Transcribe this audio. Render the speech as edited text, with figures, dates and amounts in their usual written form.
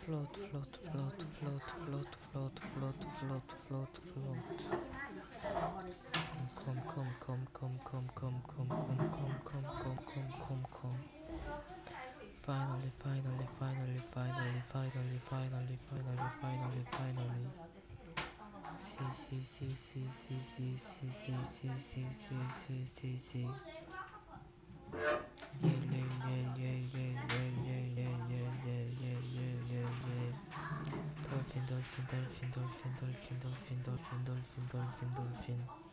float, float, float, float, float, float, float, float, float, float. Come, come, come, come, come, come, come, come, come, come, come, come, come, come. Finally, finally, finally, finally, finally, finally, finally, finally, finally. See, see, see, see, see, see, see, see, see, see, see, see, see. Yeah, yeah, yeah, yeah, yeah, yeah, yeah, yeah, yeah, yeah, yeah, yeah, yeah. Dolphin, dolphin, dolphin, dolphin, dolphin, dolphin, dolphin, dolphin, dolphin, dolphin.